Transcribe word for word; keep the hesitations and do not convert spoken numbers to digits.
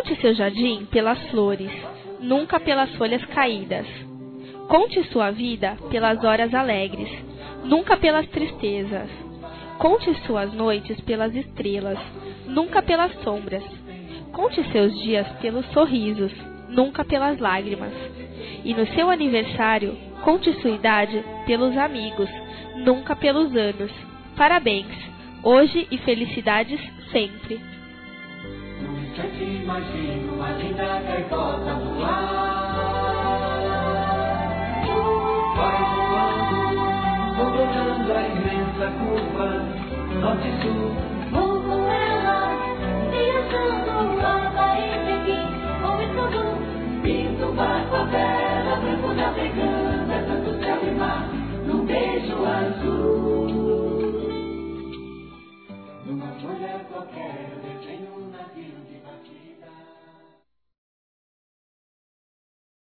Conte seu jardim pelas flores, nunca pelas folhas caídas. Conte sua vida pelas horas alegres, nunca pelas tristezas. Conte suas noites pelas estrelas, nunca pelas sombras. Conte seus dias pelos sorrisos, nunca pelas lágrimas. E no seu aniversário, conte sua idade pelos amigos, nunca pelos anos. Parabéns, hoje e felicidades sempre. Nunca te imagino uma linda gaivota voar. Vai voando, contornando a imensa curva, norte e sul. Vou com ela, viajando Havaí, Pequim ou Istambul. Pinto um barco à vela, branco navegando, é tanto céu e mar.